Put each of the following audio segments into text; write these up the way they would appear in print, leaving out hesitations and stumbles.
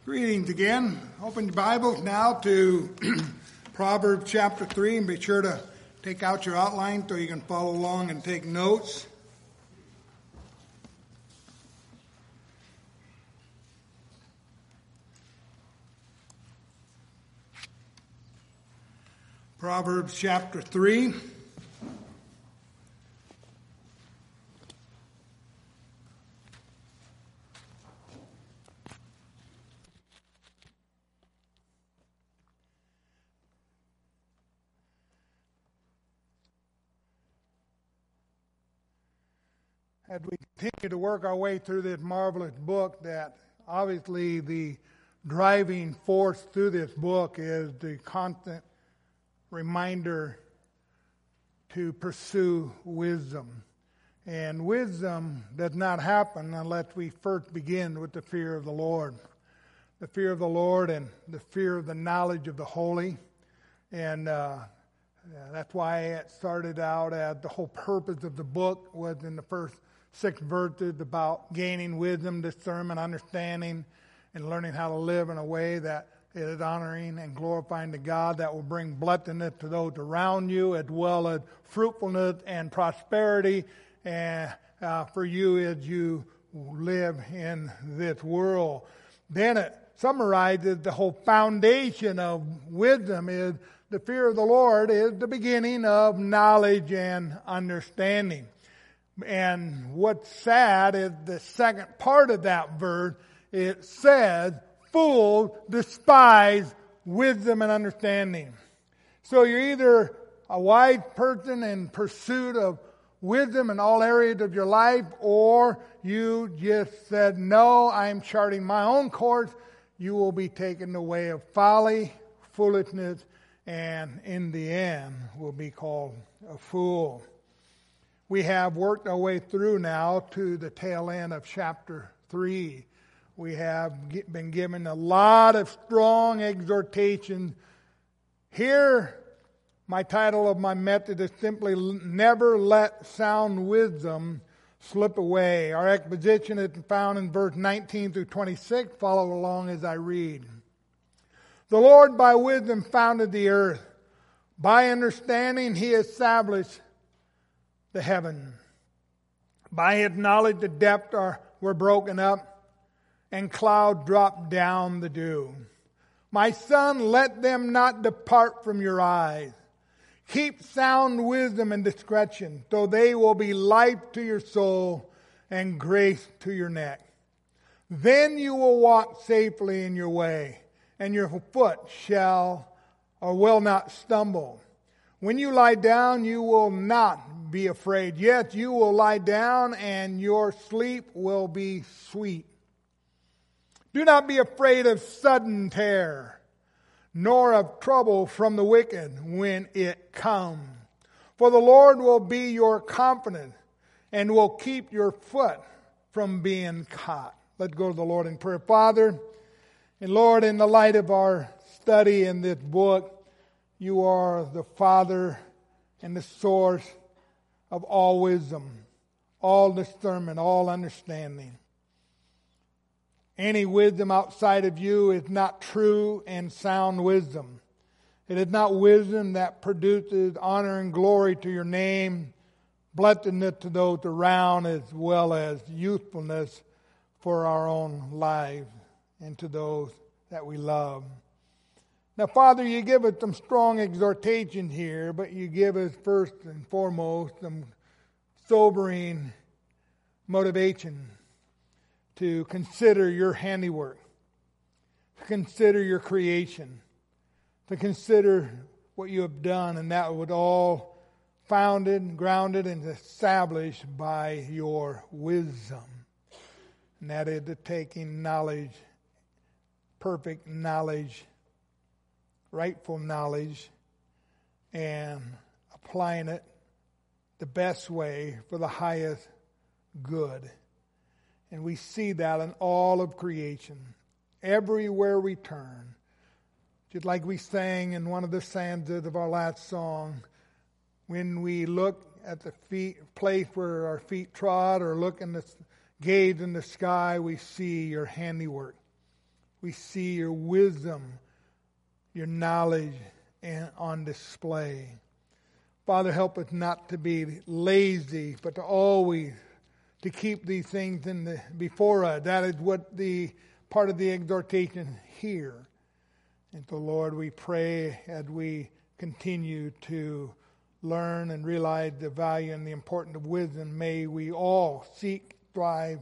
Greetings again. Open your Bibles now to Proverbs chapter 3 and be sure to take out your outline so you can follow along and take notes. Proverbs chapter 3. As we continue to work our way through this marvelous book, that obviously the driving force through this book is the constant reminder to pursue wisdom. And wisdom does not happen unless we first begin with the fear of the Lord. The fear of the Lord and the fear of the knowledge of the holy. And that's why it started out as the whole purpose of the book was in the first 6 verses about gaining wisdom, discernment, understanding, and learning how to live in a way that is honoring and glorifying to God, that will bring blessedness to those around you, as well as fruitfulness and prosperity for you as you live in this world. Then it summarizes the whole foundation of wisdom is the fear of the Lord is the beginning of knowledge and understanding. And what's sad is the second part of that verse. It says, fools despise wisdom and understanding. So you're either a wise person in pursuit of wisdom in all areas of your life, or you just said, no, I'm charting my own course. You will be taken the way of folly, foolishness, and in the end will be called a fool. We have worked our way through now to the tail end of chapter 3. We have been given a lot of strong exhortations. Here, my title of my message is simply, Never Let Sound Wisdom Slip Away. Our exposition is found in verse 19 through 26. Follow along as I read. The Lord by wisdom founded the earth. By understanding he established the heaven. By his knowledge the depths were broken up, and clouds dropped down the dew. My son, let them not depart from your eyes. Keep sound wisdom and discretion, so they will be life to your soul and grace to your neck. Then you will walk safely in your way, and your foot shall or will not stumble. When you lie down, you will not be afraid. Yes, you will lie down, and your sleep will be sweet. Do not be afraid of sudden terror, nor of trouble from the wicked when it comes. For the Lord will be your confidence and will keep your foot from being caught. Let's go to the Lord in prayer. Father, and Lord, in the light of our study in this book, you are the Father and the source of all wisdom, all discernment, all understanding. Any wisdom outside of you is not true and sound wisdom. It is not wisdom that produces honor and glory to your name, blessedness to those around, as well as usefulness for our own lives and to those that we love. Now, Father, you give us some strong exhortation here, but you give us first and foremost some sobering motivation to consider your handiwork, to consider your creation, to consider what you have done, and that was all founded, grounded, and established by your wisdom. And that is the taking knowledge, perfect knowledge, rightful knowledge, and applying it the best way for the highest good. And we see that in all of creation, everywhere we turn. Just like we sang in one of the stanzas of our last song, when we look at the place where our feet trod, or look in the gaze in the sky, we see your handiwork. we see your wisdom, your knowledge on display. Father, help us not to be lazy, but to always to keep these things before us. That is what the part of the exhortation here. And so, Lord, we pray as we continue to learn and realize the value and the importance of wisdom, may we all seek, strive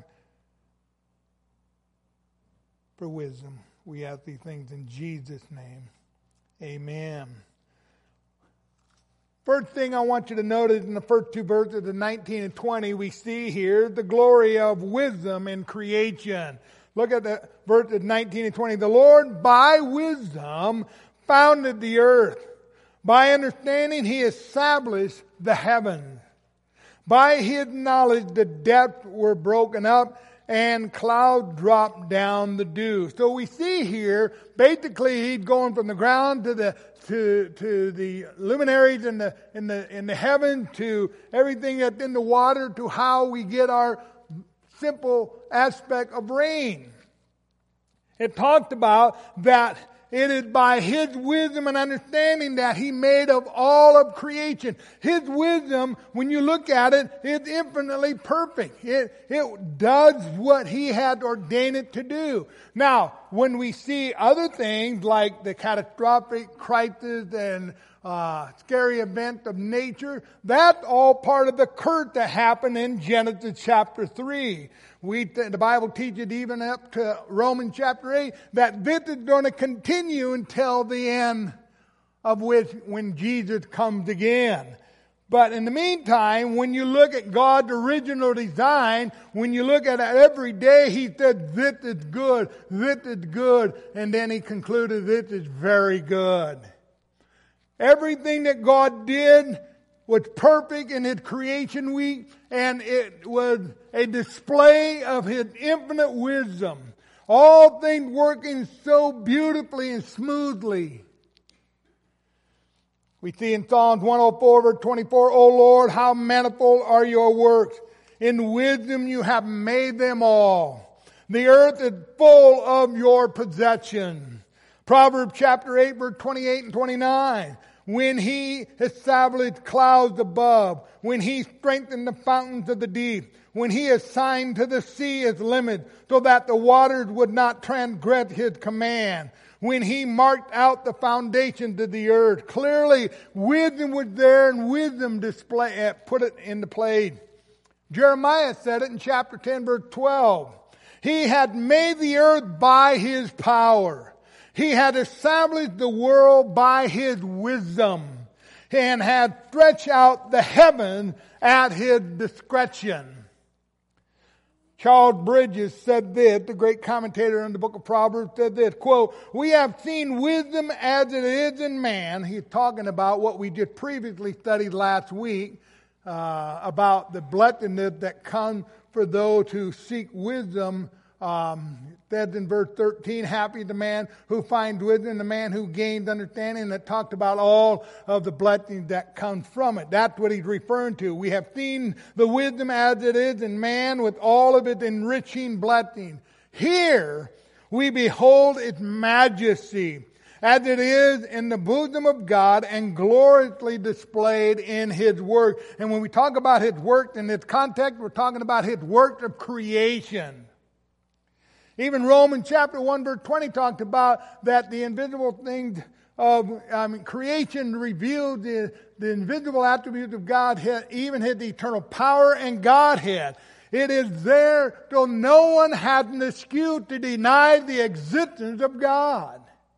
for wisdom. We ask these things in Jesus' name. Amen. First thing I want you to notice in the first two verses of 19 and 20, we see here the glory of wisdom in creation. Look at the verses 19 and 20. The Lord by wisdom founded the earth. By understanding He established the heavens. By His knowledge the depths were broken up and clouds dropped down the dew. So we see here, basically He's going from the ground to the luminaries in the heavens, to everything that's in the water, to how we get our simple aspect of rain. It talked about that it is by His wisdom and understanding that He made of all of creation. His wisdom, when you look at it, is infinitely perfect. It does what He had ordained it to do. Now, when we see other things like the catastrophic crisis and scary event of nature, that's all part of the curse that happened in Genesis chapter 3. The Bible teaches even up to Romans chapter 8 that this is going to continue until the end of when Jesus comes again. But in the meantime, when you look at God's original design, when you look at it every day, He said, this is good, and then He concluded, this is very good. Everything that God did was perfect in His creation week, and it was a display of His infinite wisdom. All things working so beautifully and smoothly. We see in Psalms 104 verse 24, O Lord, how manifold are your works. In wisdom you have made them all. The earth is full of your possession. Proverbs chapter 8 verse 28 and 29. When He established clouds above, when He strengthened the fountains of the deep, when He assigned to the sea its limit, so that the waters would not transgress His command, when He marked out the foundations of the earth. Clearly, wisdom was there, and wisdom put it into play. Jeremiah said it in chapter 10, verse 12. He had made the earth by His power. He had established the world by His wisdom and had stretched out the heaven at His discretion. Charles Bridges said this, the great commentator on the book of Proverbs said this, quote, we have seen wisdom as it is in man. He's talking about what we just previously studied last week, about the blessedness that comes for those who seek wisdom. Said in verse 13, happy is the man who finds wisdom, the man who gains understanding. That talked about all of the blessings that come from it. That's what he's referring to. We have seen the wisdom as it is in man with all of its enriching blessings. Here we behold its majesty as it is in the bosom of God and gloriously displayed in His work. And when we talk about His work in this context, we're talking about His work of creation. Even Romans chapter 1 verse 20 talked about that the invisible things of creation revealed the invisible attributes of God, even His eternal power and Godhead. It is there till no one has an excuse to deny the existence of God.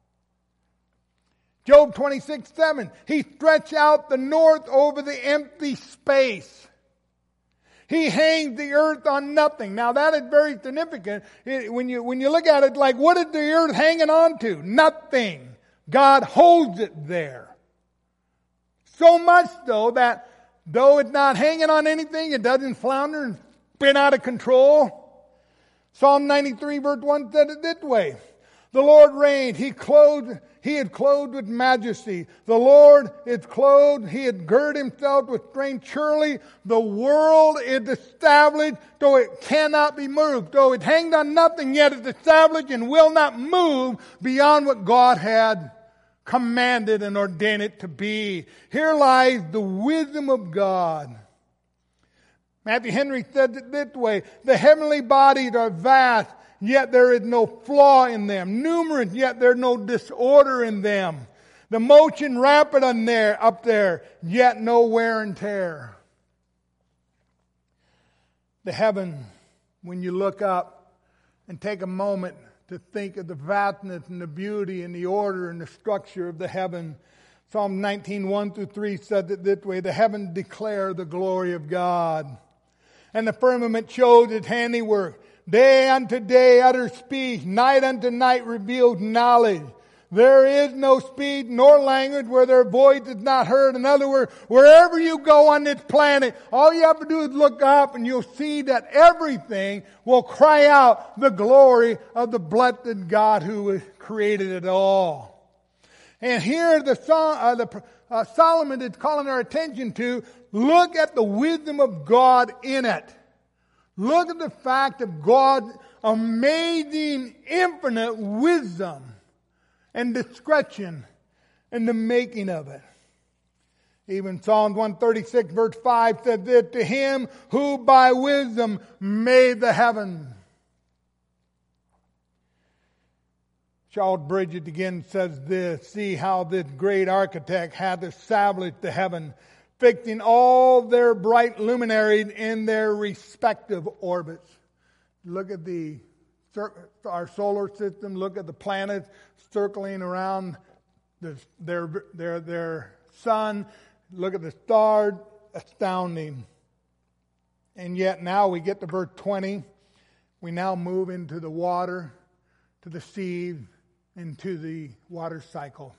Job 26:7, He stretched out the north over the empty space. He hangs the earth on nothing. Now that is very significant. When you look at it, like, what is the earth hanging on to? Nothing. God holds it there. So much so that though it's not hanging on anything, it doesn't flounder and spin out of control. Psalm 93 verse 1 said it this way. The Lord reigned. He had clothed with majesty. The Lord is clothed. He had girded himself with strength. Surely the world is established, though it cannot be moved. Though it hanged on nothing, yet it's established and will not move beyond what God had commanded and ordained it to be. Here lies the wisdom of God. Matthew Henry said it this way: the heavenly bodies are vast, yet there is no flaw in them. Numerous, yet there is no disorder in them. The motion rapid up there, yet no wear and tear. The heaven, when you look up and take a moment to think of the vastness and the beauty and the order and the structure of the heaven. Psalm 19:1-3 said it this way: the heavens declare the glory of God, and the firmament shows its handiwork. Day unto day utters speech, night unto night reveals knowledge. There is no speech nor language where their voice is not heard. In other words, wherever you go on this planet, all you have to do is look up and you'll see that everything will cry out the glory of the blessed God who created it all. And here Solomon is calling our attention to, look at the wisdom of God in it. Look at the fact of God's amazing, infinite wisdom and discretion in the making of it. Even Psalm 136 verse 5 said this: to him who by wisdom made the heaven. Charles Bridges again says this: see how this great architect hath established the heaven, fixing all their bright luminaries in their respective orbits. Look at our solar system. Look at the planets circling around their sun. Look at the stars. Astounding. And yet now we get to verse 20. We now move into the water, to the sea, into the water cycle.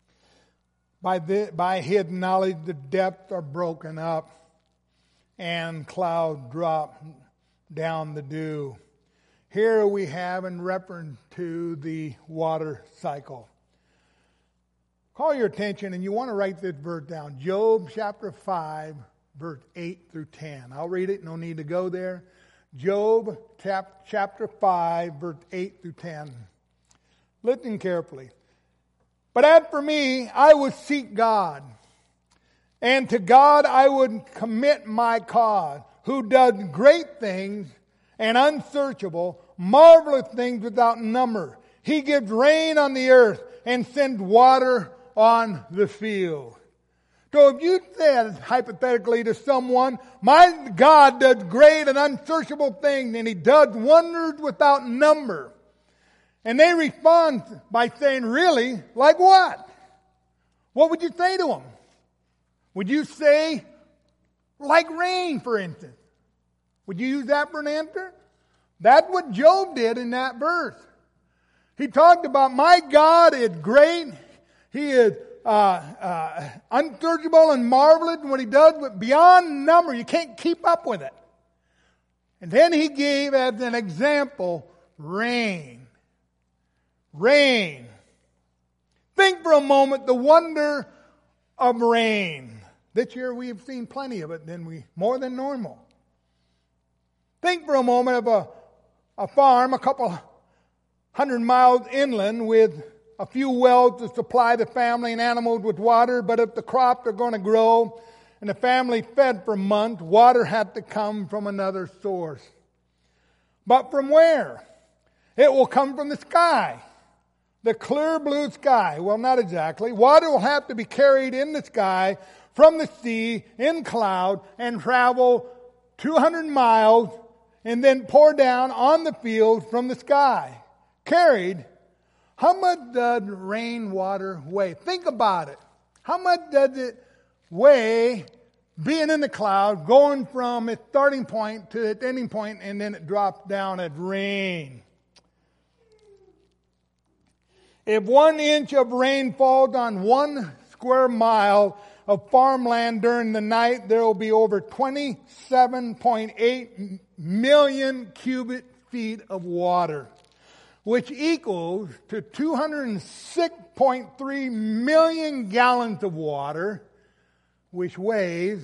By hidden knowledge, the depths are broken up, and clouds drop down the dew. Here we have in reference to the water cycle. Call your attention, and you want to write this verse down. Job chapter 5, verse 8-10. I'll read it, no need to go there. Job chapter 5, verse 8-10. Listen carefully. But as for me, I would seek God, and to God I would commit my cause, who does great things and unsearchable, marvelous things without number. He gives rain on the earth and sends water on the field. So if you said hypothetically to someone, my God does great and unsearchable things, and He does wonders without number, and they respond by saying, really? Like what? What would you say to them? Would you say, like rain, for instance? Would you use that for an answer? That's what Job did in that verse. He talked about, my God is great. He is unsearchable and marvelous in what He does, but beyond number. You can't keep up with it. And then He gave as an example, rain. Rain. Think for a moment the wonder of rain. This year we've seen plenty of it, more than normal. Think for a moment of a farm a couple 100 miles inland with a few wells to supply the family and animals with water, but if the crops are going to grow and the family fed for months, water had to come from another source. But from where? It will come from the sky. The clear blue sky. Well, not exactly. Water will have to be carried in the sky from the sea in cloud and travel 200 miles and then pour down on the field from the sky. Carried. How much does rainwater weigh? Think about it. How much does it weigh being in the cloud, going from its starting point to its ending point, and then it drops down as rain? If 1 inch of rain falls on 1 square mile of farmland during the night, there will be over 27.8 million cubic feet of water. which equals to 206.3 million gallons of water, which weighs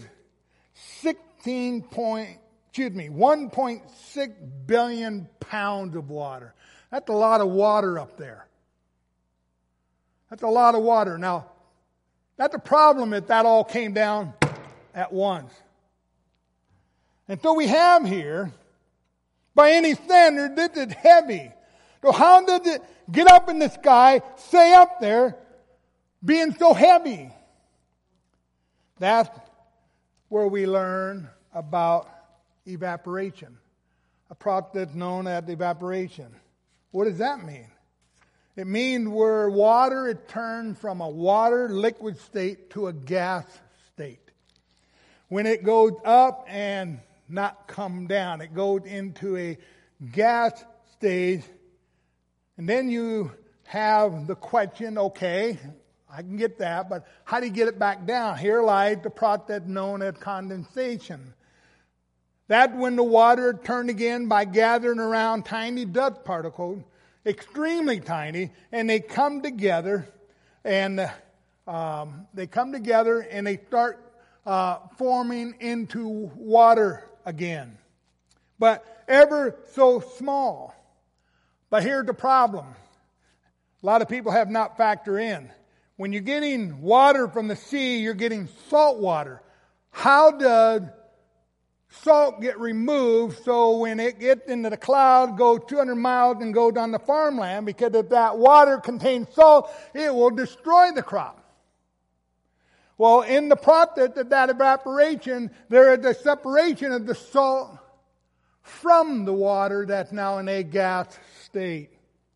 1.6 billion pounds of water. That's a lot of water up there. That's a lot of water. Now, that's a problem if that all came down at once. And so we have here, by any standard, this is heavy. So how did it get up in the sky, stay up there, being so heavy? That's where we learn about evaporation, a process known as evaporation. What does that mean? It means where water is turned from a water liquid state to a gas state. When it goes up and not come down, it goes into a gas stage. And then you have the question, okay, I can get that, but how do you get it back down? Here lies the process known as condensation. That's when the water is turned again by gathering around tiny dust particles, extremely tiny, and they come together, and they start forming into water again, but ever so small. But here's the problem. A lot of people have not factored in. When you're getting water from the sea, you're getting salt water. How does salt get removed so when it gets into the cloud, goes 200 miles and goes on the farmland? Because if that water contains salt, it will destroy the crop. Well, in the process of that evaporation, there is a separation of the salt from the water that's now in a gas state.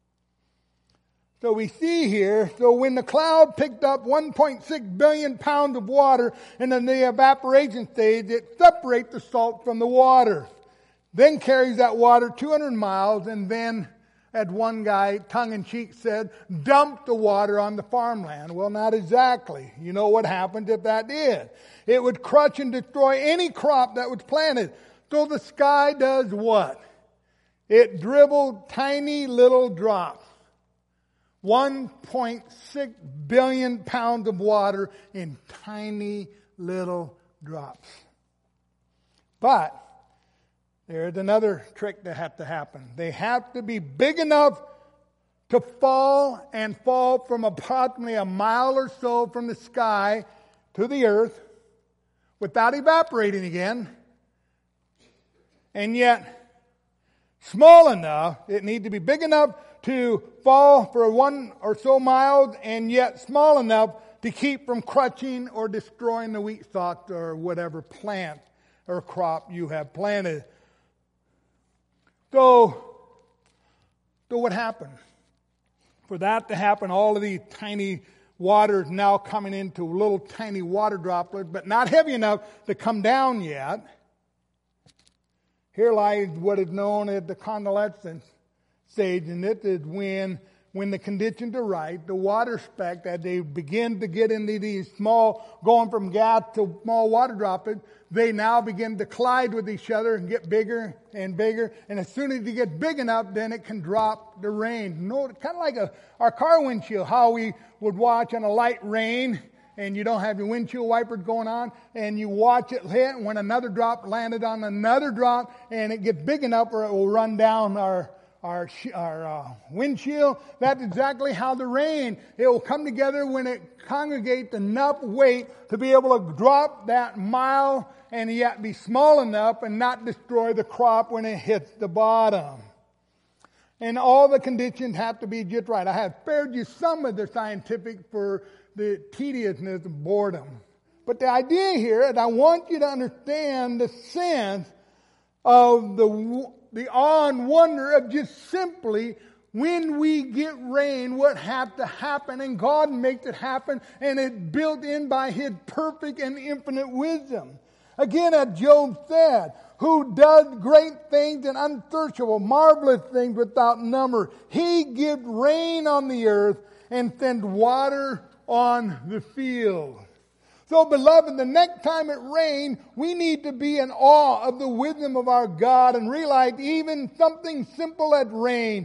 So we see here, so when the cloud picked up 1.6 billion pounds of water and in the evaporation stage, it separates the salt from the water. Then carries that water 200 miles and then, as one guy, tongue-in-cheek, said, dump the water on the farmland. Well, not exactly. You know what happens if that did. It would crush and destroy any crop that was planted. So the sky does what? It dribbled tiny little drops. 1.6 billion pounds of water in tiny little drops. But there's another trick that has to happen. They have to be big enough to fall from approximately a mile or so from the sky to the earth without evaporating again. And yet, small enough, it needs to be big enough to fall for 1 or so miles, and yet small enough to keep from crushing or destroying the wheat stalk or whatever plant or crop you have planted. So what happened? For that to happen, all of these tiny waters now coming into little tiny water droplets, but not heavy enough to come down yet. Here lies what is known as the convalescence stage, and this is when the conditions are right, the water speck, as they begin to get into these small, going from gas to small water droplets, they now begin to collide with each other and get bigger and bigger. And as soon as it gets big enough, then it can drop the rain. Kind of like our car windshield, how we would watch on a light rain, and you don't have your windshield wipers going on, and you watch it hit when another drop landed on another drop, and it gets big enough or it will run down our windshield. That's exactly how the rain, it will come together when it congregates enough weight to be able to drop that mile and yet be small enough and not destroy the crop when it hits the bottom. And all the conditions have to be just right. I have spared you some of the scientific for the tediousness of boredom. But the idea here is I want you to understand the sense of the awe and wonder of just simply when we get rain, what has to happen, and God makes it happen, and it's built in by His perfect and infinite wisdom. Again, as Job said, who does great things and unsearchable, marvelous things without number. He gives rain on the earth and sends water on the field. So, beloved, the next time it rains, we need to be in awe of the wisdom of our God and realize even something simple as rain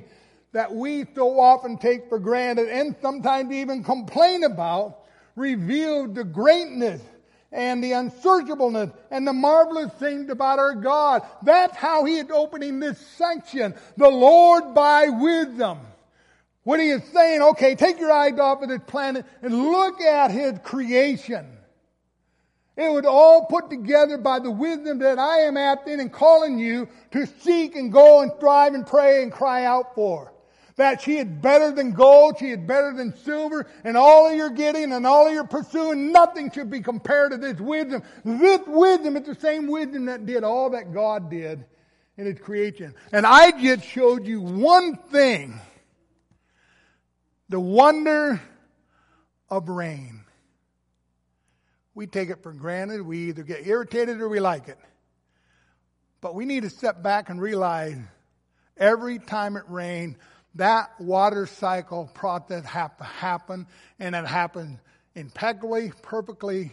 that we so often take for granted and sometimes even complain about revealed the greatness and the unsearchableness and the marvelous things about our God. That's how he is opening this section. The Lord by wisdom. What he is saying, okay, take your eyes off of this planet and look at his creation. It was all put together by the wisdom that I am asking and calling you to seek and go and strive and pray and cry out for. That she is better than gold, she is better than silver, and all of your getting and all of your pursuing, nothing should be compared to this wisdom. This wisdom is the same wisdom that did all that God did in his creation. And I just showed you one thing. The wonder of rain. We take it for granted. We either get irritated or we like it. But we need to step back and realize every time it rains, that water cycle process happened, and it happened impeccably, perfectly,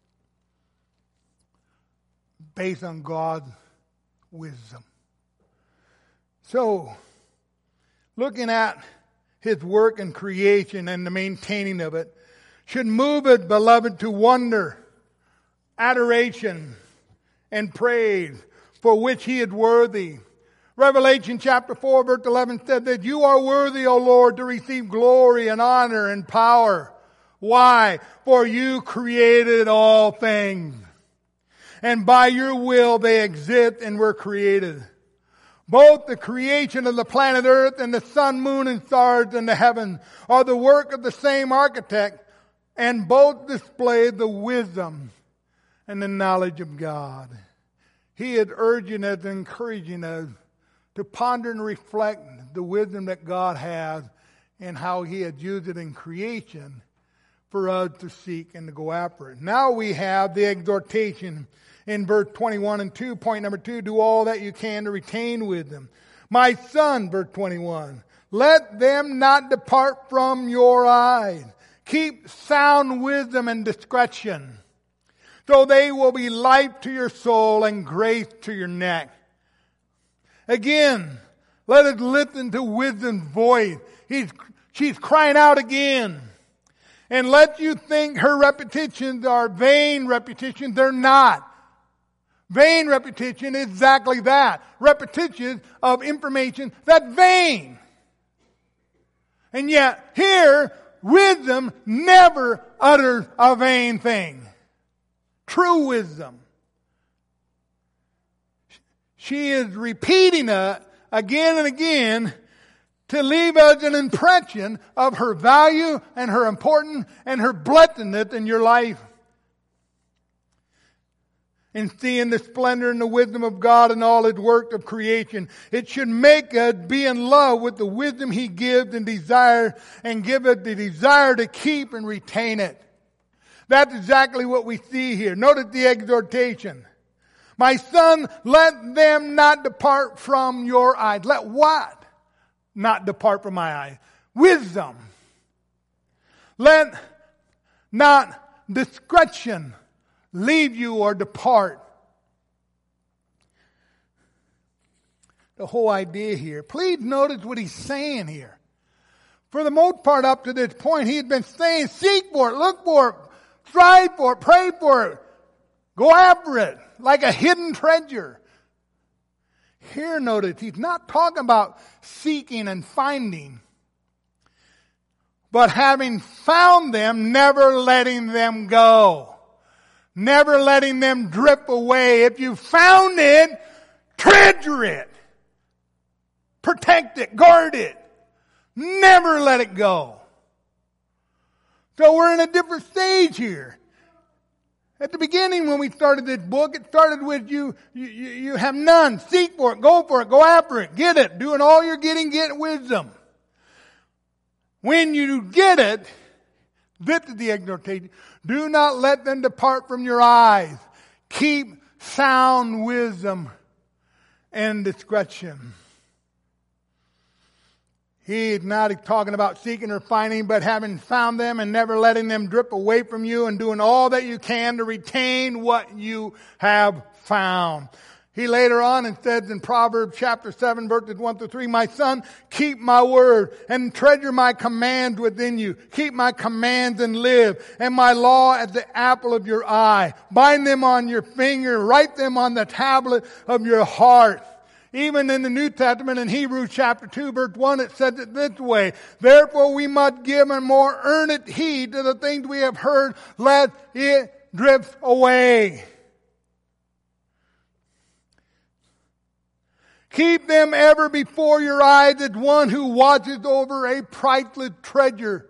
based on God's wisdom. So, looking at his work and creation and the maintaining of it should move it, beloved, to wonder, adoration, and praise for which he is worthy. Revelation chapter 4 verse 11 said that you are worthy, O Lord, to receive glory and honor and power. Why? For you created all things. And by your will they exist and were created. Both the creation of the planet Earth and the sun, moon, and stars in the heaven are the work of the same architect, and both display the wisdom and the knowledge of God. He is urging us and encouraging us to ponder and reflect the wisdom that God has and how he has used it in creation for us to seek and to go after it. Now we have the exhortation in verse 21 and 2. Point number 2, do all that you can to retain wisdom. My son, verse 21, let them not depart from your eyes. Keep sound wisdom and discretion, so they will be life to your soul and grace to your neck. Again, let us listen to wisdom's voice. She's crying out again. And let you think her repetitions are vain repetitions. They're not. Vain repetition is exactly that. Repetition of information that's vain. And yet, here, wisdom never utters a vain thing. True wisdom. She is repeating it again and again to leave us an impression of her value and her importance and her blessedness in your life. And seeing the splendor and the wisdom of God and all his work of creation, it should make us be in love with the wisdom he gives and desire, and give us the desire to keep and retain it. That's exactly what we see here. Notice the exhortation. My son, let them not depart from your eyes. Let what not depart from my eyes? Wisdom. Let not discretion leave you or depart. The whole idea here. Please notice what he's saying here. For the most part up to this point, he had been saying, seek for it, look for it, strive for it, pray for it, go after it. Like a hidden treasure. Here, notice, he's not talking about seeking and finding, but having found them, never letting them go. Never letting them drip away. If you found it, treasure it. Protect it, guard it. Never let it go. So we're in a different stage here. At the beginning when we started this book, it started with you have none. Seek for it, go after it, get it. Doing all you're getting, get wisdom. When you get it, this is the exhortation. Do not let them depart from your eyes. Keep sound wisdom and discretion. He's not talking about seeking or finding, but having found them and never letting them drip away from you and doing all that you can to retain what you have found. He later on and says in Proverbs chapter 7 verses 1 through 3, my son, keep my word and treasure my commands within you. Keep my commands and live, and my law as the apple of your eye. Bind them on your finger, write them on the tablet of your heart. Even in the New Testament in Hebrews chapter 2 verse 1 it says it this way, therefore we must give a more earnest heed to the things we have heard, lest it drift away. Keep them ever before your eyes as one who watches over a priceless treasure.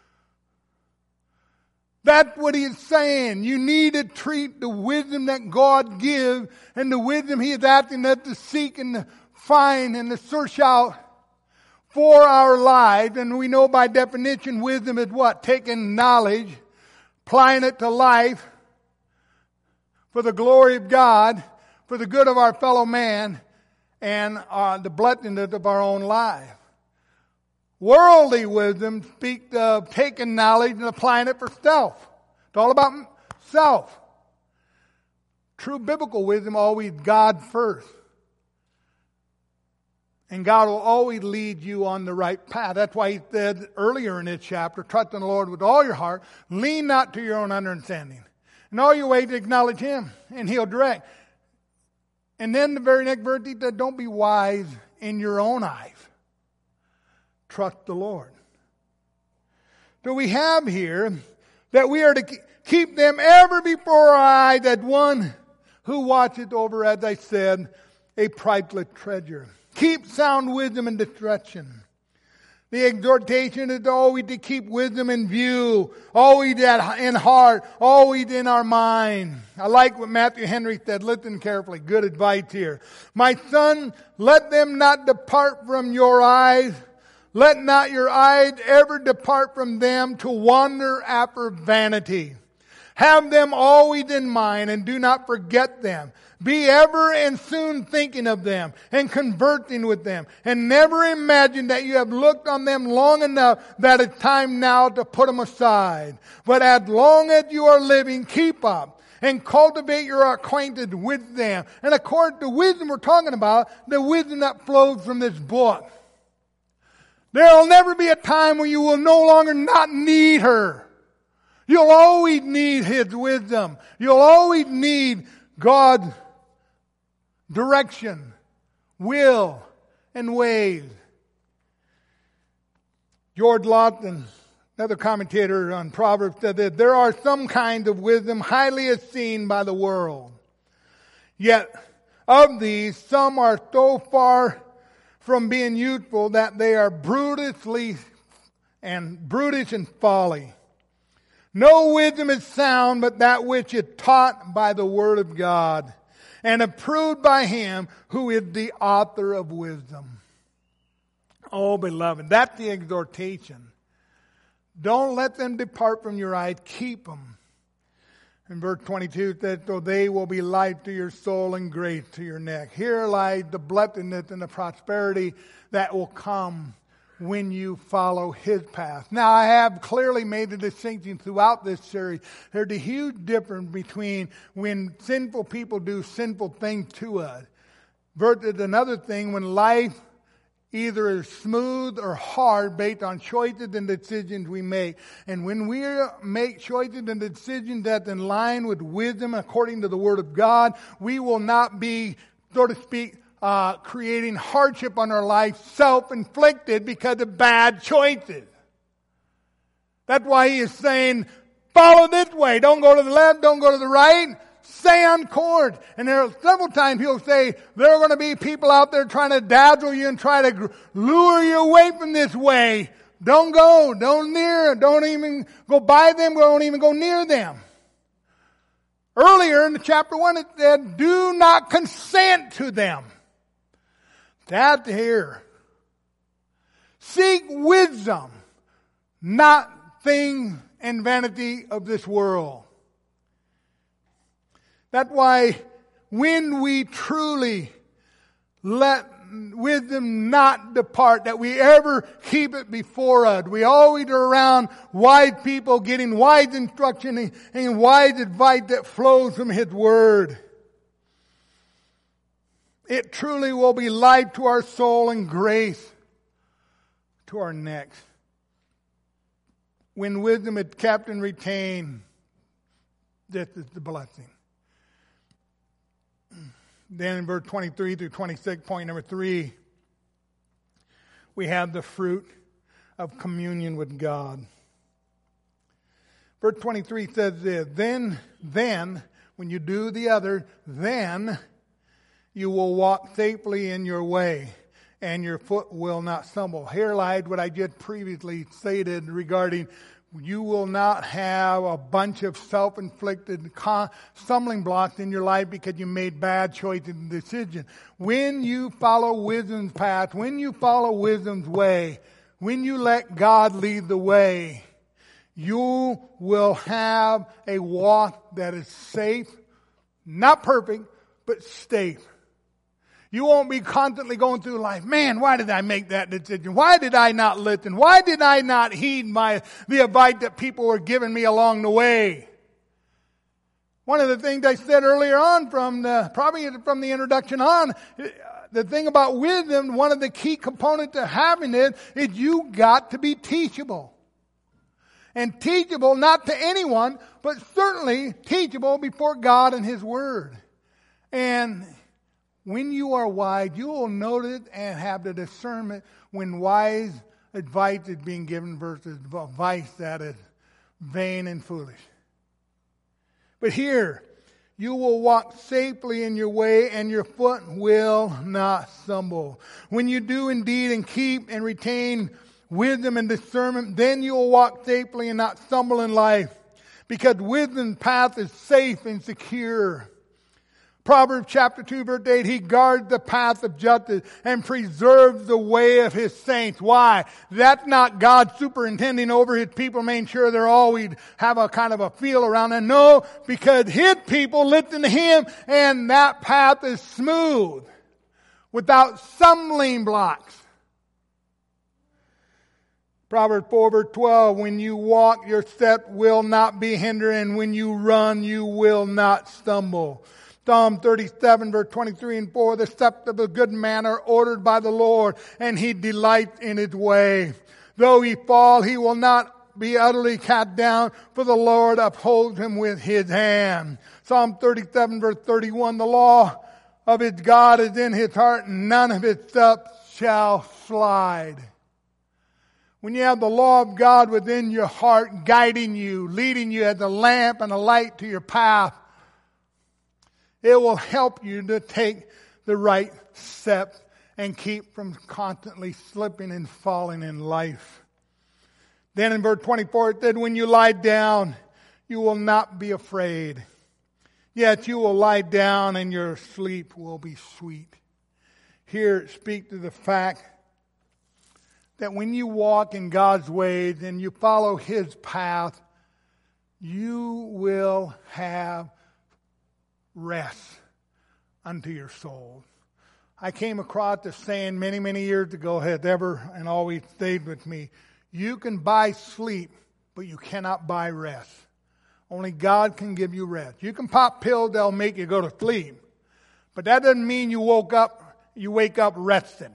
That's what he is saying. You need to treat the wisdom that God gives and the wisdom he is asking us to seek and to find and to search out for our lives. And we know by definition wisdom is what? Taking knowledge, applying it to life for the glory of God, for the good of our fellow man, and the blessedness of our own life. Worldly wisdom speaks of taking knowledge and applying it for self. It's all about self. True biblical wisdom always God first. And God will always lead you on the right path. That's why he said earlier in this chapter, trust in the Lord with all your heart, lean not to your own understanding. In all your ways acknowledge him, and he'll direct. And then the very next verse, he said, don't be wise in your own eyes. Trust the Lord. So we have here that we are to keep them ever before our eyes as one who watches over, as I said, a priceless treasure. Keep sound wisdom in discretion. The exhortation is always to keep wisdom in view, always in heart, always in our mind. I like what Matthew Henry said. Listen carefully. Good advice here. My son, let them not depart from your eyes. Let not your eyes ever depart from them to wander after vanity. Have them always in mind and do not forget them. Be ever and soon thinking of them and conversing with them. And never imagine that you have looked on them long enough that it's time now to put them aside. But as long as you are living, keep up and cultivate your acquaintance with them. And according to wisdom we're talking about, the wisdom that flows from this book. There will never be a time when you will no longer not need her. You'll always need his wisdom. You'll always need God's direction, will, and ways. George Lawson, another commentator on Proverbs, said that there are some kinds of wisdom highly esteemed by the world. Yet of these, some are so far from being useful that they are brutish and folly. No wisdom is sound but that which is taught by the word of God and approved by him who is the author of wisdom. Oh, beloved, that's the exhortation. Don't let them depart from your eyes. Keep them. And verse 22 says, so they will be life to your soul and grace to your neck. Here lies the blessedness and the prosperity that will come when you follow his path. Now, I have clearly made a distinction throughout this series. There's a huge difference between when sinful people do sinful things to us versus another thing when life either is smooth or hard based on choices and decisions we make. And when we make choices and decisions that's in line with wisdom according to the Word of God, we will not be, so to speak, creating hardship on our life, self-inflicted because of bad choices. That's why he is saying, follow this way. Don't go to the left, don't go to the right. Stay on course. And there are several times he'll say, there are going to be people out there trying to dazzle you and try to lure you away from this way. Don't go. Don't even go by them. Don't even go near them. Earlier in chapter 1 it said, do not consent to them. That's here. Seek wisdom, not things and vanity of this world. That's why when we truly let wisdom not depart, that we ever keep it before us. We always are around wise people getting wise instruction and wise advice that flows from his word. It truly will be life to our soul and grace to our necks. When wisdom is kept and retained, this is the blessing. Then in verse 23 through 26, point number 3, we have the fruit of communion with God. Verse 23 says this, then, when you do the other, then you will walk safely in your way, and your foot will not stumble. Here lies what I just previously stated regarding you will not have a bunch of self-inflicted stumbling blocks in your life because you made bad choices and decisions. When you follow wisdom's path, when you follow wisdom's way, when you let God lead the way, you will have a walk that is safe, not perfect, but safe. You won't be constantly going through life. Man, why did I make that decision? Why did I not listen? Why did I not heed the advice that people were giving me along the way? One of the things I said earlier on probably from the introduction on, the thing about wisdom, one of the key components to having it is you got to be teachable. And teachable not to anyone, but certainly teachable before God and His Word. And when you are wise, you will notice and have the discernment when wise advice is being given versus advice that is vain and foolish. But here, you will walk safely in your way and your foot will not stumble. When you do indeed and keep and retain wisdom and discernment, then you will walk safely and not stumble in life, because wisdom's path is safe and secure. Proverbs chapter 2 verse 8, He guards the path of justice and preserves the way of His saints. Why? That's not God superintending over His people, making sure they're always have a kind of a feel around them. No, because His people listen to Him and that path is smooth without stumbling blocks. Proverbs 4 verse 12, when you walk, your step will not be hindered, and when you run, you will not stumble. Psalm 37 verse 23 and 4, the steps of a good man are ordered by the Lord, and He delights in His way. Though he fall, he will not be utterly cast down, for the Lord upholds him with His hand. Psalm 37 verse 31, the law of his God is in his heart, and none of his steps shall slide. When you have the law of God within your heart, guiding you, leading you as a lamp and a light to your path, it will help you to take the right steps and keep from constantly slipping and falling in life. Then in verse 24 it said, when you lie down, you will not be afraid. Yet you will lie down and your sleep will be sweet. Here it speaks to the fact that when you walk in God's ways and you follow His path, you will have rest unto your soul. I came across this saying many, many years ago, has ever and always stayed with me. You can buy sleep, but you cannot buy rest. Only God can give you rest. You can pop pills that'll make you go to sleep, but that doesn't mean you wake up rested.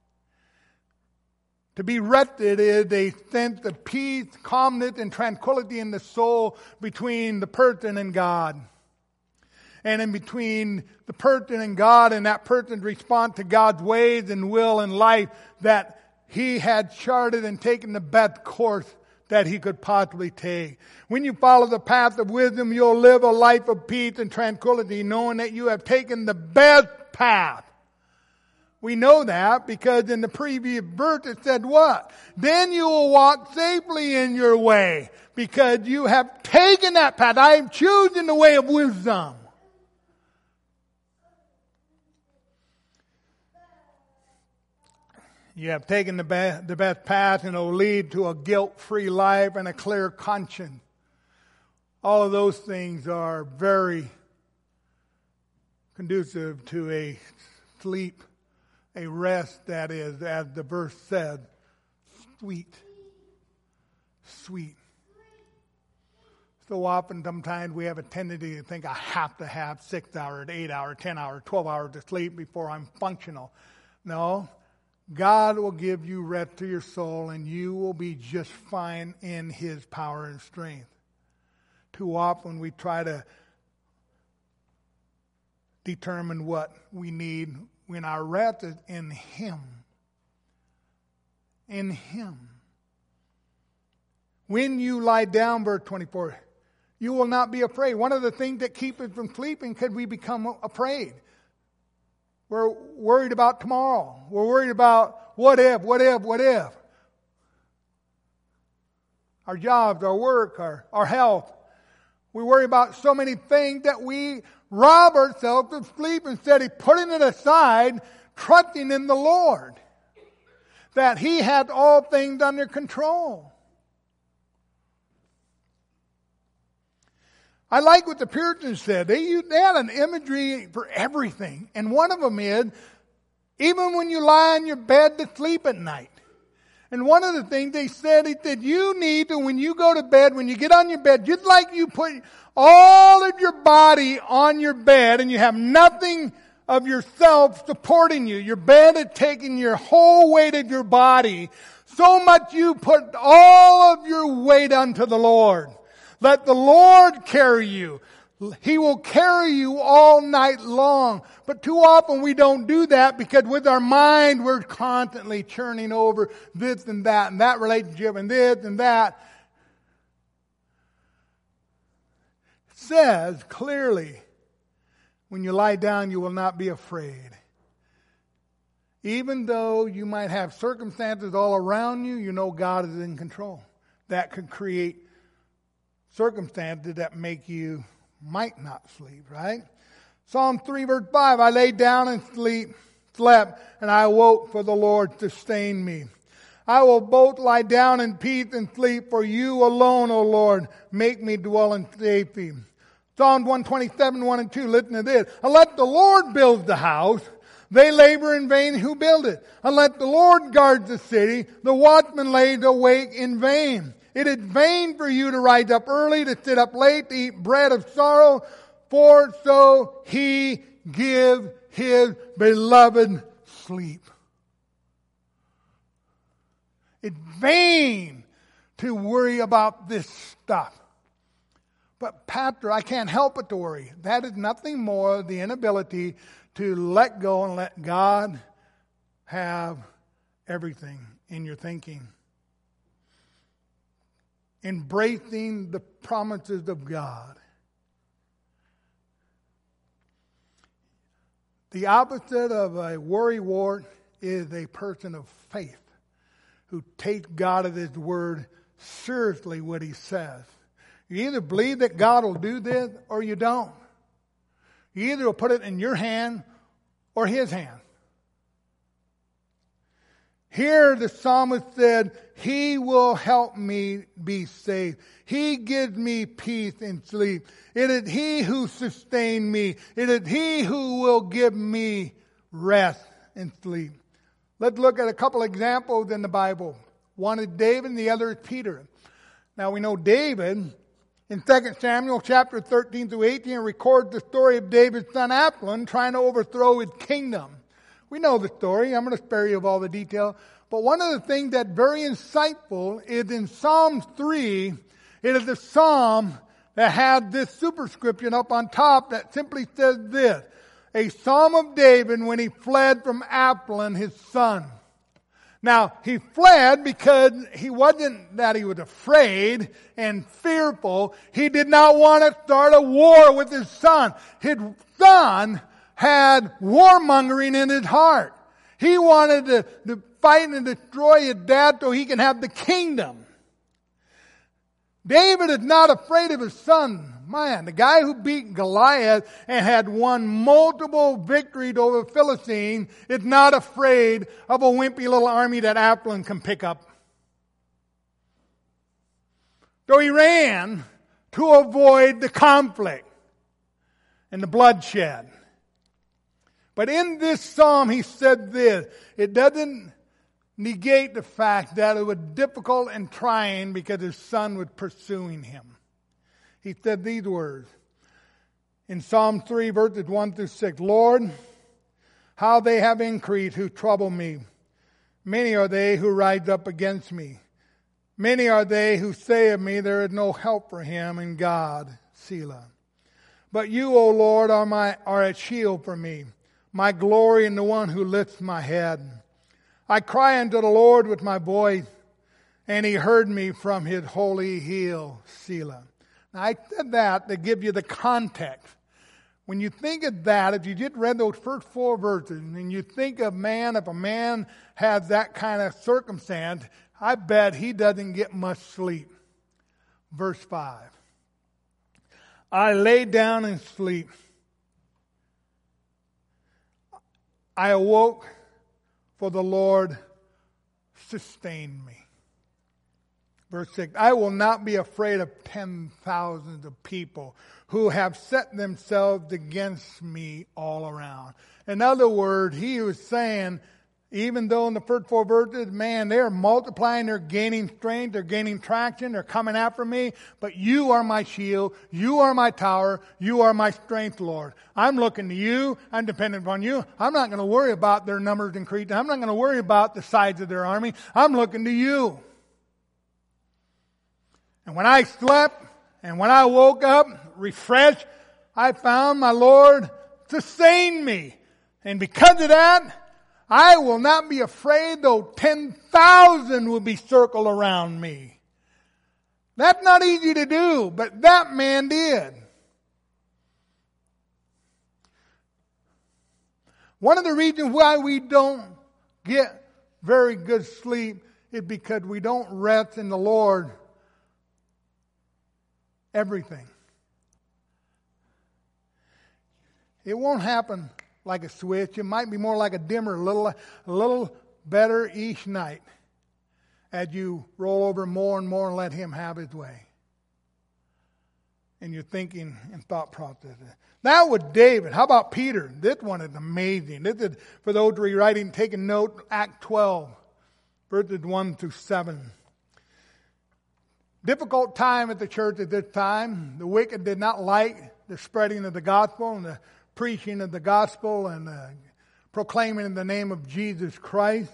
To be rested is a sense of peace, calmness, and tranquility in the soul between the person and God. And in between the person and God and that person's response to God's ways and will in life, that he had charted and taken the best course that he could possibly take. When you follow the path of wisdom, you'll live a life of peace and tranquility, knowing that you have taken the best path. We know that because in the previous verse it said what? Then you will walk safely in your way because you have taken that path. I am choosing the way of wisdom. You have taken the best path, and it will lead to a guilt-free life and a clear conscience. All of those things are very conducive to a sleep, a rest that is, as the verse said, sweet. Sweet. So often, sometimes we have a tendency to think I have to have 6 hours, 8 hours, 10 hours, 12 hours of sleep before I'm functional. No, God will give you rest to your soul, and you will be just fine in His power and strength. Too often we try to determine what we need when our rest is in Him. In Him. When you lie down, verse 24, you will not be afraid. One of the things that keep us from sleeping could we become afraid. We're worried about tomorrow. We're worried about what if. Our jobs, our work, our health. We worry about so many things that we rob ourselves of sleep instead of putting it aside, trusting in the Lord. That He had all things under control. I like what the Puritans said. They had an imagery for everything. And one of them is, even when you lie on your bed to sleep at night. And one of the things they said, you need to, when you go to bed, when you get on your bed, just like you put all of your body on your bed and you have nothing of yourself supporting you. Your bed is taking your whole weight of your body. So much you put all of your weight unto the Lord. Let the Lord carry you. He will carry you all night long. But too often we don't do that because with our mind we're constantly churning over this and that relationship and this and that. It says clearly, when you lie down you will not be afraid. Even though you might have circumstances all around you, you know God is in control. That could create circumstances that make you might not sleep, right? Psalm 3 verse 5, I lay down and slept, and I awoke, for the Lord sustained me. I will both lie down in peace and sleep, for you alone, O Lord, make me dwell in safety. Psalm 127, 1 and 2, listen to this. Let the Lord build the house, they labor in vain who build it. And let the Lord guard the city, the watchman lays awake in vain. It is vain for you to rise up early, to sit up late, to eat bread of sorrow, for so He gives His beloved sleep. It's vain to worry about this stuff. But Pastor, I can't help but to worry. That is nothing more than the inability to let go and let God have everything in your thinking. Embracing the promises of God. The opposite of a worrywart is a person of faith who takes God at His word seriously what He says. You either believe that God will do this or you don't. You either will put it in your hand or His hand. Here the psalmist said, He will help me be safe. He gives me peace and sleep. It is He who sustains me. It is He who will give me rest and sleep. Let's look at a couple examples in the Bible. One is David and the other is Peter. Now we know David, in 2 Samuel chapter 13 through 18, records the story of David's son Absalom trying to overthrow his kingdom. We know the story. I'm going to spare you of all the detail. But one of the things that's very insightful is in Psalm 3, it is a psalm that had this superscription up on top that simply says this. A psalm of David when he fled from Absalom, his son. Now, he fled because he wasn't that he was afraid and fearful. He did not want to start a war with his son. His son had warmongering in his heart. He wanted to fight and destroy his dad so he can have the kingdom. David is not afraid of his son. Man, the guy who beat Goliath and had won multiple victories over Philistine is not afraid of a wimpy little army that Absalom can pick up. So he ran to avoid the conflict and the bloodshed. But in this psalm he said this. It doesn't negate the fact that it was difficult and trying because his son was pursuing him. He said these words in Psalm 3, verses 1 through 6. Lord, how they have increased who trouble me. Many are they who rise up against me. Many are they who say of me, there is no help for him in God. Selah. But you, O Lord, are a shield for me, my glory and the one who lifts my head. I cry unto the Lord with my voice, and he heard me from his holy hill. Selah. Now I said that to give you the context. When you think of that, if you just read those first 4 verses, and you think of man, if a man has that kind of circumstance, I bet he doesn't get much sleep. Verse 5. I lay down and sleep. I awoke, for the Lord sustained me. Verse 6, I will not be afraid of 10,000s of people who have set themselves against me all around. In other words, he was saying, even though in the first 4 verses, man, they're multiplying, they're gaining strength, they're gaining traction, they're coming after me, but you are my shield, you are my tower, you are my strength, Lord. I'm looking to you, I'm dependent upon you. I'm not going to worry about their numbers increasing. I'm not going to worry about the size of their army. I'm looking to you. And when I slept, and when I woke up, refreshed, I found my Lord sustained me. And because of that, I will not be afraid though 10,000 will be circled around me. That's not easy to do, but that man did. One of the reasons why we don't get very good sleep is because we don't rest in the Lord everything. It won't happen like a switch. It might be more like a dimmer, a little better each night as you roll over more and more and let Him have His way in your thinking and thought process. That was David. How about Peter? This one is amazing. This is, for those rewriting, taking note, Act 12, verses 1 through 7. Difficult time at the church at this time. The wicked did not like the spreading of the gospel and the preaching of the gospel and proclaiming in the name of Jesus Christ.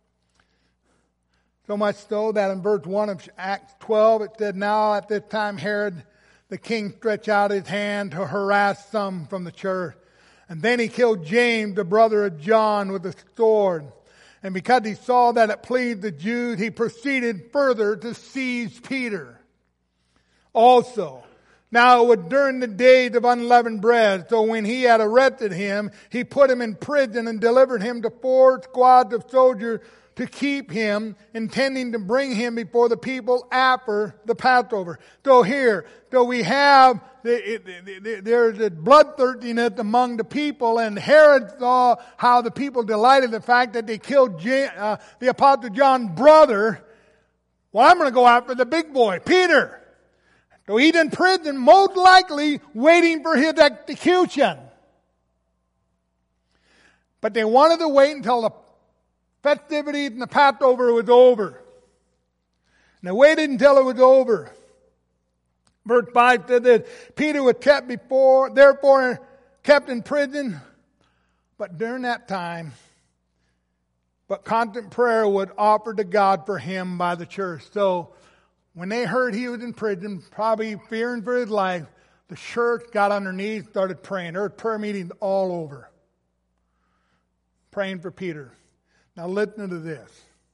So much so that in verse 1 of Acts 12 it said, now at this time Herod the king stretched out his hand to harass some from the church. And then he killed James, the brother of John, with a sword. And because he saw that it pleased the Jews, he proceeded further to seize Peter. Also, now it was during the days of unleavened bread. So when he had arrested him, he put him in prison and delivered him to 4 squads of soldiers to keep him, intending to bring him before the people after the Passover. So we have, there's a bloodthirstiness among the people, and Herod saw how the people delighted in the fact that they killed the Apostle John's brother. Well, I'm going to go after the big boy, Peter. So he's in prison, most likely waiting for his execution. But they wanted to wait until the festivities and the Passover was over. And they waited until it was over. Verse 5 said that Peter was therefore kept in prison. But during that time, constant prayer was offered to God for him by the church. So when they heard he was in prison, probably fearing for his life, the church got on their knees and started praying. There were prayer meetings all over. Praying for Peter. Now listen to this.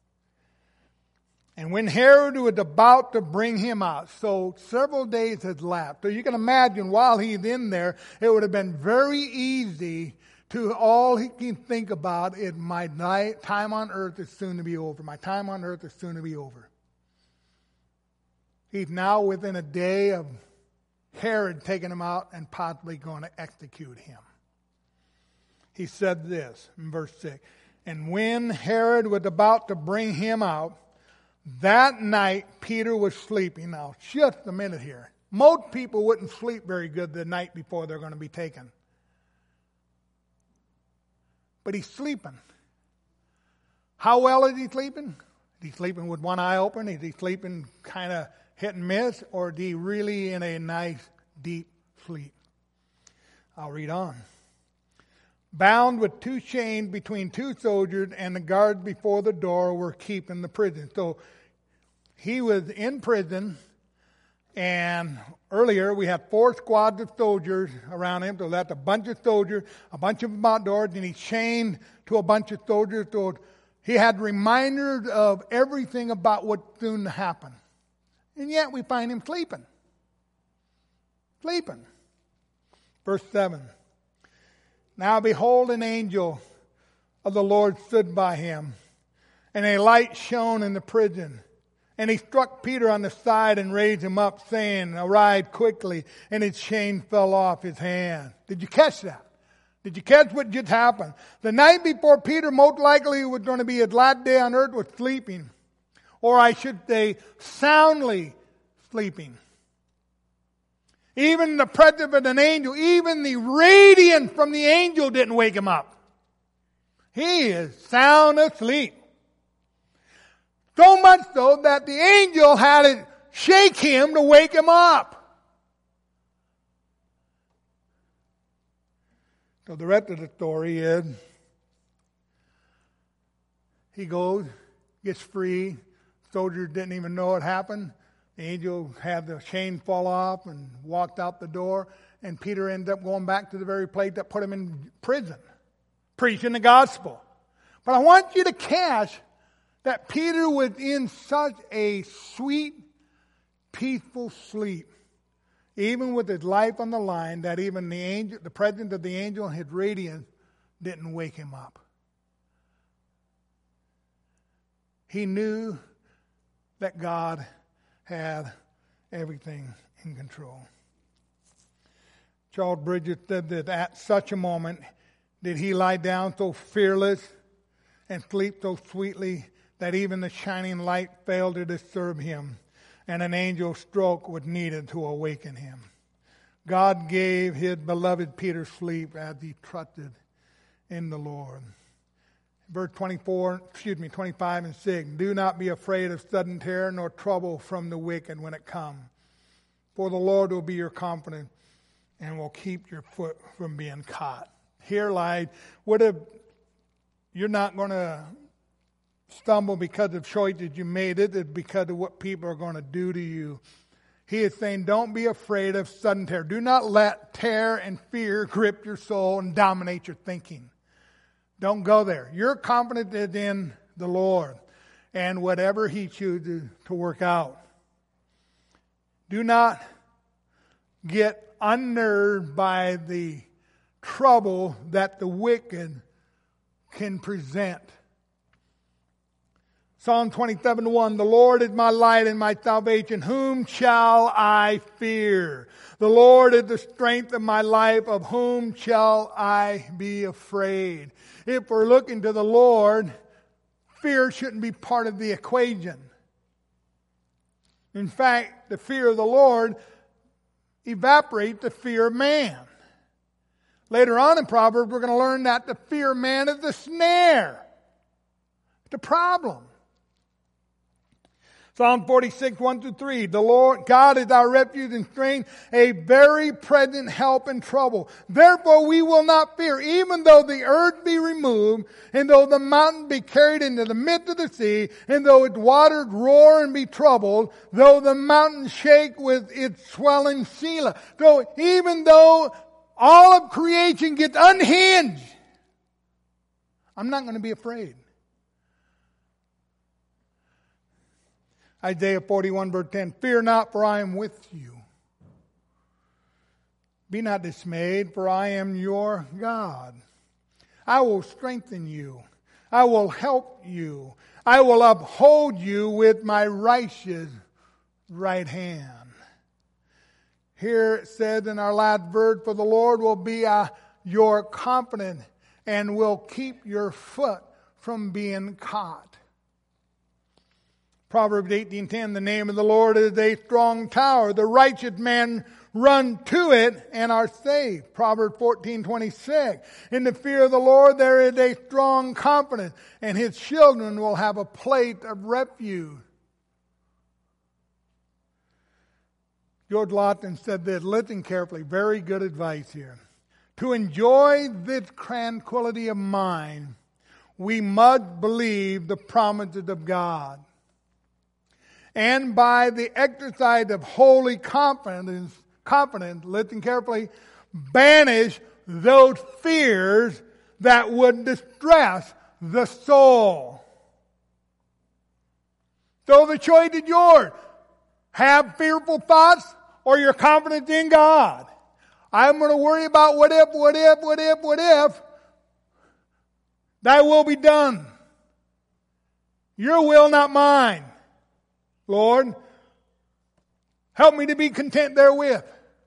And when Herod was about to bring him out, so several days had lapsed. So you can imagine while he's in there, it would have been very easy to all he can think about is my time on earth is soon to be over. My time on earth is soon to be over. He's now within a day of Herod taking him out and possibly going to execute him. He said this in verse 6. And when Herod was about to bring him out, that night Peter was sleeping. Now, just a minute here. Most people wouldn't sleep very good the night before they're going to be taken. But he's sleeping. How well is he sleeping? Is he sleeping with one eye open? Is he sleeping kind of hit and miss, or is he really in a nice, deep sleep? I'll read on. Bound with two chains between two soldiers, and the guards before the door were keeping the prison. So he was in prison, and earlier we had 4 squads of soldiers around him. So that's a bunch of soldiers, a bunch of them outdoors, and he's chained to a bunch of soldiers. So he had reminders of everything about what's soon to happen. And yet we find him sleeping. Sleeping. Verse 7. Now behold, an angel of the Lord stood by him, and a light shone in the prison. And he struck Peter on the side and raised him up, saying, Arise quickly. And his chain fell off his hand. Did you catch that? Did you catch what just happened? The night before, Peter most likely was going to be his last day on earth was sleeping. Or I should say, soundly sleeping. Even the presence of an angel, even the radiance from the angel didn't wake him up. He is sound asleep. So much so that the angel had to shake him to wake him up. So the rest of the story is, he goes, gets free. Soldiers didn't even know it happened. The angel had the chain fall off and walked out the door. And Peter ended up going back to the very place that put him in prison, preaching the gospel. But I want you to catch that Peter was in such a sweet, peaceful sleep, even with his life on the line, that even the angel, the presence of the angel and his radiance didn't wake him up. He knew that God had everything in control. Charles Bridges said that at such a moment did he lie down so fearless and sleep so sweetly that even the shining light failed to disturb him, and an angel's stroke was needed to awaken him. God gave his beloved Peter sleep as he trusted in the Lord. Verse 25 and 6. Do not be afraid of sudden terror nor trouble from the wicked when it comes. For the Lord will be your confidence and will keep your foot from being caught. Here lies, what if you're not going to stumble because of choices you made? It is because of what people are going to do to you. He is saying, don't be afraid of sudden terror. Do not let terror and fear grip your soul and dominate your thinking. Don't go there. Your confidence is in the Lord and whatever He chooses to work out. Do not get unnerved by the trouble that the wicked can present. Psalm 27:1, the Lord is my light and my salvation. Whom shall I fear? The Lord is the strength of my life. Of whom shall I be afraid? If we're looking to the Lord, fear shouldn't be part of the equation. In fact, the fear of the Lord evaporates the fear of man. Later on in Proverbs, we're going to learn that the fear of man is the snare, the problem. Psalm 46, 1-3. The Lord God is our refuge and strength, a very present help in trouble. Therefore we will not fear, even though the earth be removed, and though the mountain be carried into the midst of the sea, and though its waters roar and be troubled, though the mountain shake with its swelling Selah. So even though all of creation gets unhinged, I'm not going to be afraid. Isaiah 41 verse 10, fear not, for I am with you. Be not dismayed, for I am your God. I will strengthen you. I will help you. I will uphold you with my righteous right hand. Here it says in our last verse, for the Lord will be your confidence and will keep your foot from being caught. Proverbs 18:10, the name of the Lord is a strong tower. The righteous man run to it and are saved. Proverbs 14:26, in the fear of the Lord there is a strong confidence, and his children will have a place of refuge. George Lawton said this, listen carefully, very good advice here. To enjoy this tranquility of mind, we must believe the promises of God. And by the exercise of holy confidence, listen carefully, banish those fears that would distress the soul. So the choice is yours. Have fearful thoughts or your confidence in God. I'm going to worry about what if. Thy will be done. Your will, not mine. Lord, help me to be content therewith.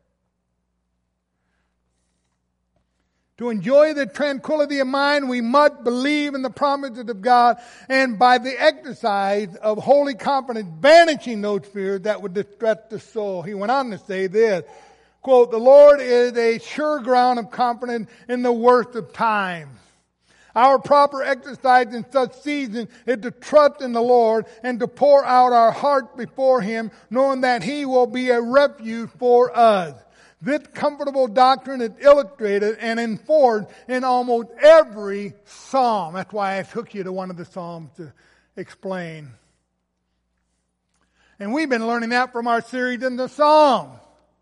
To enjoy the tranquility of mind, we must believe in the promises of God, and by the exercise of holy confidence, banishing those fears that would distress the soul. He went on to say this, quote, the Lord is a sure ground of confidence in the worst of times. Our proper exercise in such seasons is to trust in the Lord and to pour out our hearts before Him, knowing that He will be a refuge for us. This comfortable doctrine is illustrated and enforced in almost every psalm. That's why I took you to one of the psalms to explain. And we've been learning that from our series in the Psalms.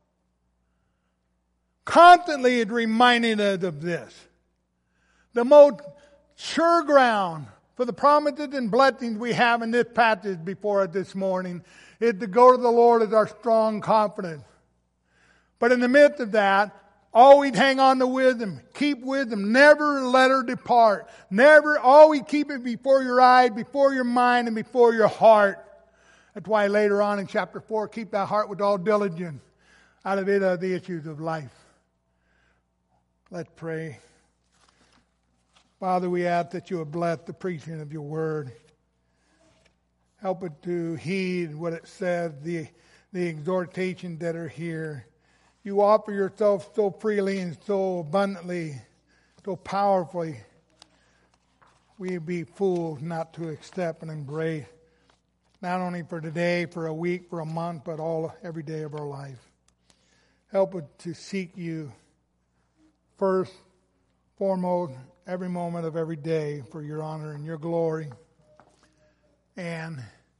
Constantly it reminding us of this. The most sure ground for the promises and blessings we have in this passage before us this morning is to go to the Lord as our strong confidence. But in the midst of that, always hang on to wisdom. Keep wisdom. Never let her depart. Never, always keep it before your eyes, before your mind, and before your heart. That's why later on in chapter 4, keep thy heart with all diligence. Out of it are the issues of life. Let's pray. Father, we ask that you would bless the preaching of your word. Help it to heed what it says, the exhortations that are here. You offer yourself so freely and so abundantly, so powerfully. We'd be fools not to accept and embrace, not only for today, for a week, for a month, but every day of our life. Help us to seek you first, foremost, every moment of every day for your honor and your glory, and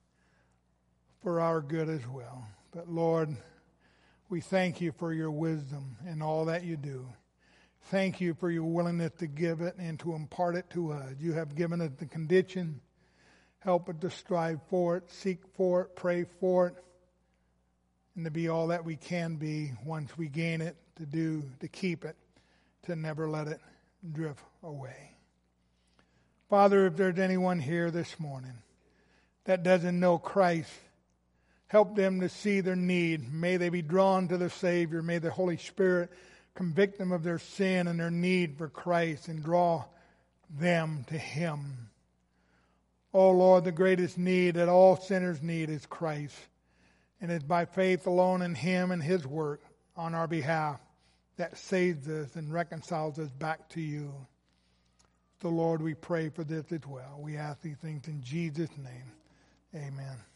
for our good as well. But Lord, we thank you for your wisdom and all that you do. Thank you for your willingness to give it and to impart it to us. You have given us the condition. Help us to strive for it, seek for it, pray for it, and to be all that we can be once we gain it, to keep it, to never let it drift away. Father, if there's anyone here this morning that doesn't know Christ, help them to see their need. May they be drawn to the Savior. May the Holy Spirit convict them of their sin and their need for Christ and draw them to Him. Oh Lord, the greatest need that all sinners need is Christ. And it's by faith alone in Him and His work on our behalf that saves us and reconciles us back to you. So Lord, we pray for this as well. We ask these things in Jesus' name. Amen.